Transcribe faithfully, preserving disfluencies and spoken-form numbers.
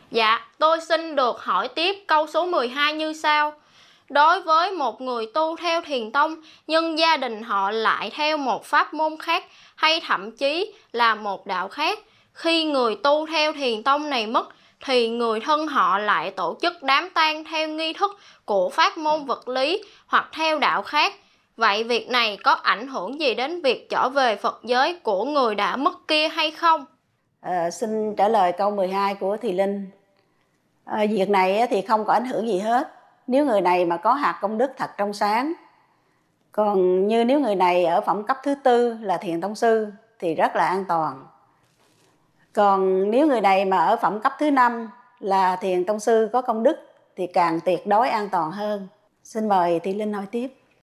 Dạ, tôi xin được hỏi tiếp câu số mười hai như sau. Đối với một người tu theo thiền tông, nhưng gia đình họ lại theo một pháp môn khác hay thậm chí là một đạo khác, khi người tu theo thiền tông này mất, thì người thân họ lại tổ chức đám tang theo nghi thức của pháp môn vật lý hoặc theo đạo khác. Vậy việc này có ảnh hưởng gì đến việc trở về Phật giới của người đã mất kia hay không? À, xin trả lời câu mười hai của Thùy Linh. À, việc này thì không có ảnh hưởng gì hết nếu người này mà có hạt công đức thật trong sáng. Còn như nếu người này ở phẩm cấp thứ tư là thiền tông sư thì rất là an toàn. Còn nếu người này mà ở phẩm cấp thứ năm là thiền tông sư có công đức thì càng tuyệt đối an toàn hơn. Xin mời Thùy Linh hỏi tiếp.